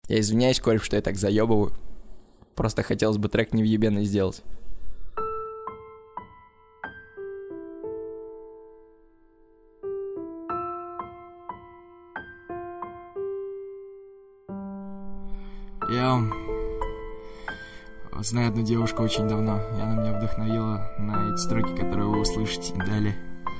Я извиняюсь, Корь, что я так заебываю. Просто хотелось бы трек невъебенный сделать. Я знаю одну девушку очень давно, и она меня вдохновила на эти строки, которые вы услышите далее.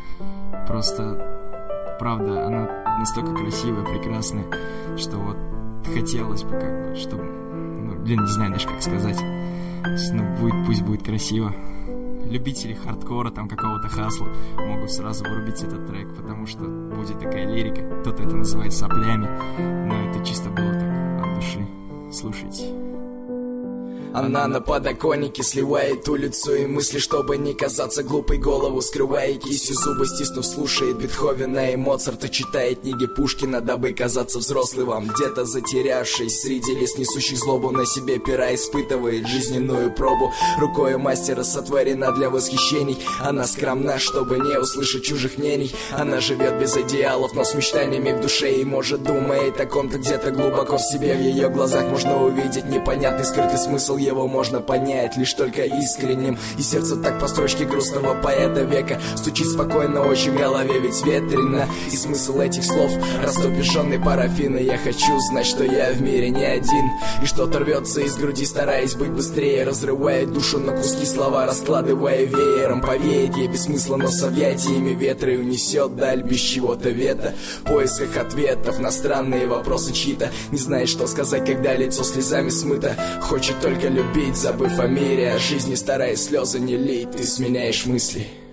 Просто, правда, она настолько красивая, прекрасная, что вот хотелось бы как бы, чтобы... не знаю даже как сказать. Пусть будет красиво. Любители хардкора, там какого-то хасла могут сразу врубить этот трек, потому что будет такая лирика. Кто-то это называет соплями, но это чисто было так от души. Слушайте. Она на подоконнике сливает улицу и мысли, чтобы не казаться глупой, голову скрывая кистью, зубы стиснув, слушает Бетховена и Моцарта, читает книги Пушкина, дабы казаться взрослым, где-то затерявшись среди лес, несущих злобу, на себе пера испытывает жизненную пробу. Рукою мастера сотворена для восхищений, она скромна, чтобы не услышать чужих мнений. Она живет без идеалов, но с мечтаниями в душе, и может думает о ком-то где-то глубоко в себе. В ее глазах можно увидеть непонятный скрытый смысл, его можно понять лишь только искренним. И сердце так по строчке грустного поэта века стучит спокойно очень в голове, ведь ветрено. И смысл этих слов растопишенный парафина. Я хочу знать, что я в мире не один, и что-то рвется из груди, стараясь быть быстрее, разрывая душу на куски, слова раскладывая веером. Повеет ей бессмысленно с объятиями ветра и унесет даль без чего-то вета. В поисках ответов на странные вопросы чьи-то, не знает, что сказать, когда лицо слезами смыто. Хочет только любить, забыв о мире, о жизни, стараясь слезы не лить. Ты сменяешь мысли.